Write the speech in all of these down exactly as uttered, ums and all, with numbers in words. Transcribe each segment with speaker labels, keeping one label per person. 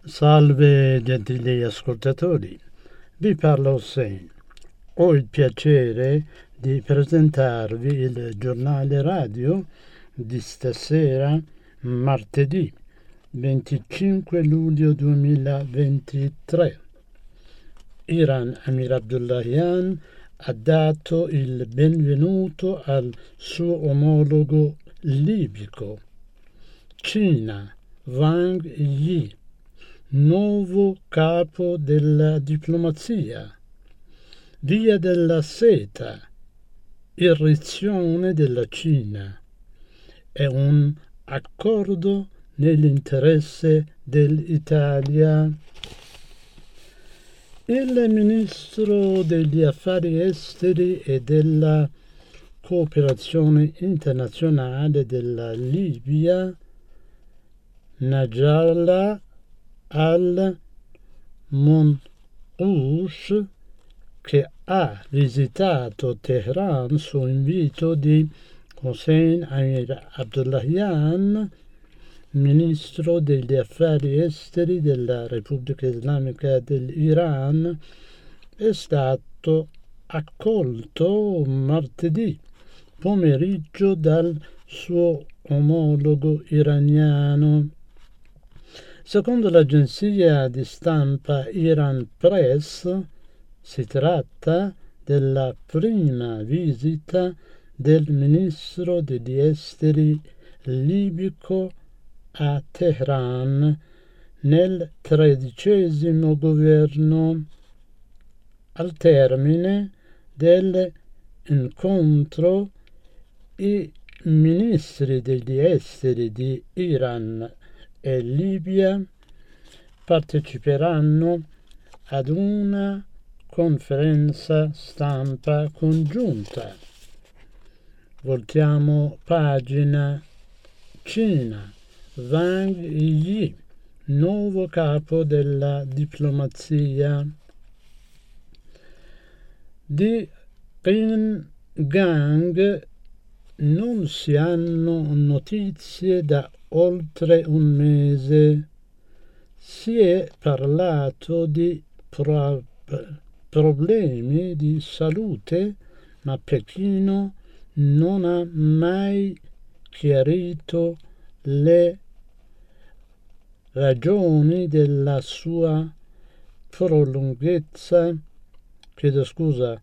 Speaker 1: Salve gentili ascoltatori, vi parla Hossein. Ho il piacere di presentarvi il giornale radio di stasera, martedì venticinque luglio duemilaventitré. Iran Amir Abdullahian ha dato il benvenuto al suo omologo libico. Cina, Wang Yi, nuovo capo della diplomazia. Via della seta, irrizione della Cina. È un accordo nell'interesse dell'Italia. Il ministro degli affari esteri e della cooperazione internazionale della Libia, Najala al-Monqoush, che ha visitato Teheran su invito di Hossein Amir Abdullahian, ministro degli affari esteri della Repubblica Islamica dell'Iran, è stato accolto martedì pomeriggio dal suo omologo iraniano. Secondo l'agenzia di stampa Iran Press, si tratta della prima visita del ministro degli esteri libico a Teheran nel tredicesimo governo. Al termine dell'incontro, i ministri degli esteri di Iran e Libia parteciperanno ad una conferenza stampa congiunta. Voltiamo pagina. Cina, Wang Yi, nuovo capo della diplomazia. Di Pyongyang non si hanno notizie da oltre un mese. Si è parlato di pro- problemi di salute, ma Pechino non ha mai chiarito le ragioni della sua prolunghezza, chiedo scusa,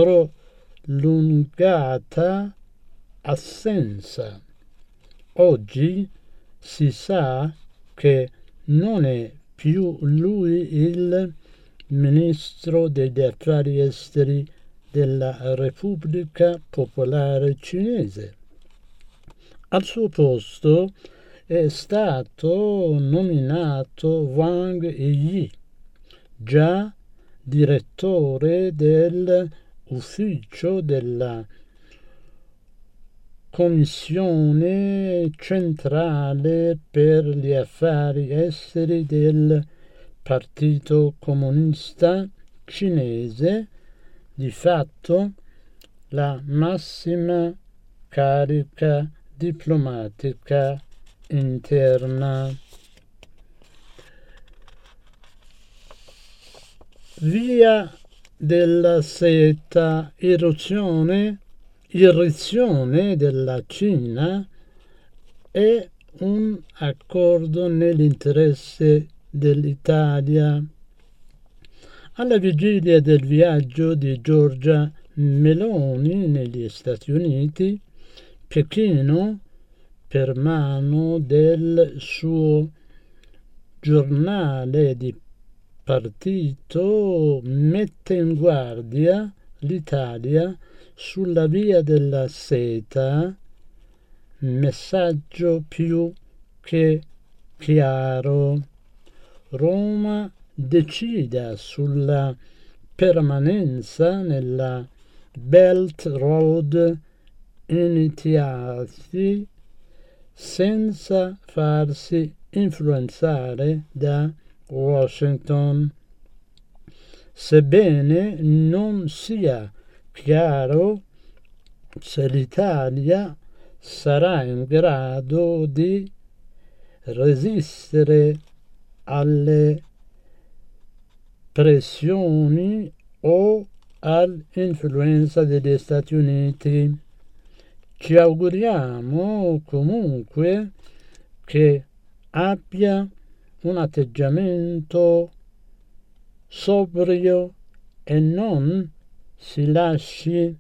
Speaker 1: prolungata assenza. Oggi si sa che non è più lui il ministro degli affari esteri della Repubblica Popolare Cinese. Al suo posto è stato nominato Wang Yi, già direttore dell'ufficio della Commissione centrale per gli affari esteri del Partito Comunista Cinese, di fatto la massima carica diplomatica interna. Via della seta, irruzione irrizione della Cina è un accordo nell'interesse dell'Italia. Alla vigilia del viaggio di Giorgia Meloni negli Stati Uniti, Pechino, per mano del suo giornale di partito, mette in guardia l'Italia sulla via della seta, messaggio più che chiaro. Roma decida sulla permanenza nella Belt Road iniziati senza farsi influenzare da Washington. Sebbene non sia chiaro se l'Italia sarà in grado di resistere alle pressioni o all'influenza degli Stati Uniti. Ci auguriamo comunque che abbia un atteggiamento sobrio e non si lasci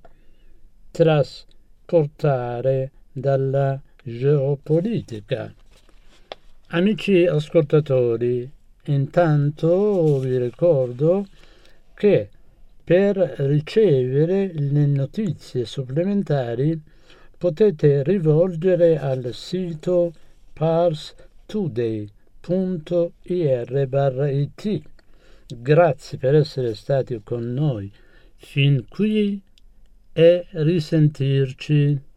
Speaker 1: trasportare dalla geopolitica. Amici ascoltatori, intanto vi ricordo che per ricevere le notizie supplementari potete rivolgere al sito parstoday punto ir barra it. Grazie per essere stati con noi fin qui e risentirci.